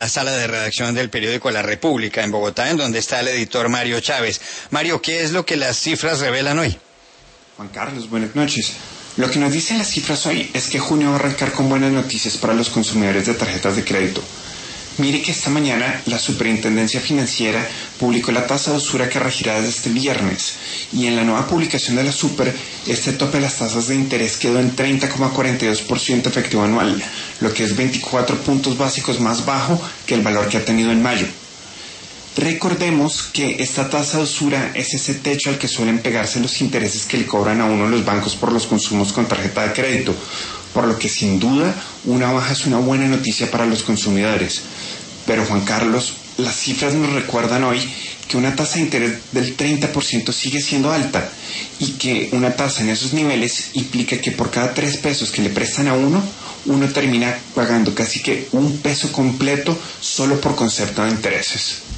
La sala de redacción del periódico La República en Bogotá, en donde está el editor Mario Chávez. Mario, ¿qué es lo que las cifras revelan hoy? Juan Carlos, buenas noches. Lo que nos dicen las cifras hoy es que junio va a arrancar con buenas noticias para los consumidores de tarjetas de crédito. Mire que esta mañana la Superintendencia Financiera publicó la tasa de usura que regirá desde este viernes, y en la nueva publicación de la Super, este tope de las tasas de interés quedó en 30,42% efectivo anual, lo que es 24 puntos básicos más bajo que el valor que ha tenido en mayo. Recordemos que esta tasa de usura es ese techo al que suelen pegarse los intereses que le cobran a uno los bancos por los consumos con tarjeta de crédito, por lo que sin duda una baja es una buena noticia para los consumidores. Pero Juan Carlos, las cifras nos recuerdan hoy que una tasa de interés del 30% sigue siendo alta, y que una tasa en esos niveles implica que por cada 3 pesos que le prestan a uno termina pagando casi que 1 peso completo solo por concepto de intereses.